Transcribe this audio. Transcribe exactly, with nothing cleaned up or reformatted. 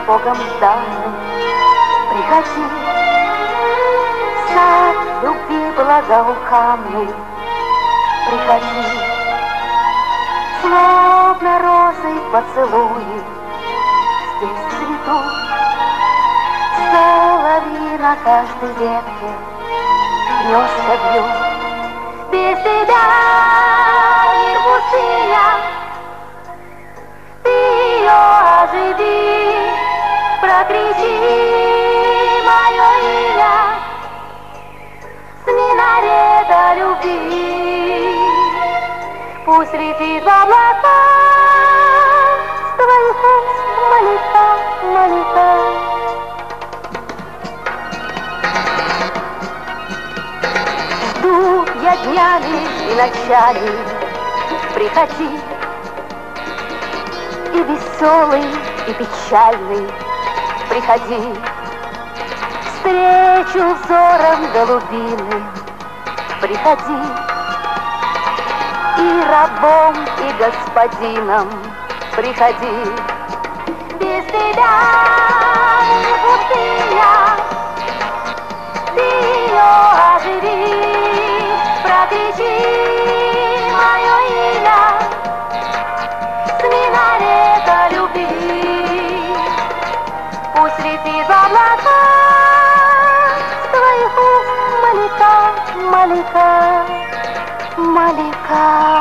Богом данный. Приходи, сад любви благоуханный. Приходи, словно розы поцелуи здесь цветут. Соловьи на каждой ветке гнезда бьют. Без тебя мир пустыня, ты ее оживи, прокричи мое имя с минарета любви. Пусть летит в облака с твоих уст молитва, молитва. Жду я днями и ночами, приходи, и веселый, и печальный, приходи, встречу взором голубиным, приходи, и рабом, и господином, приходи. Без тебя не пустыня, ты ее оживи, прокричи мое имя с минарета любви. Пусть летит в облака с твоих уст молитва, молитва, молитва.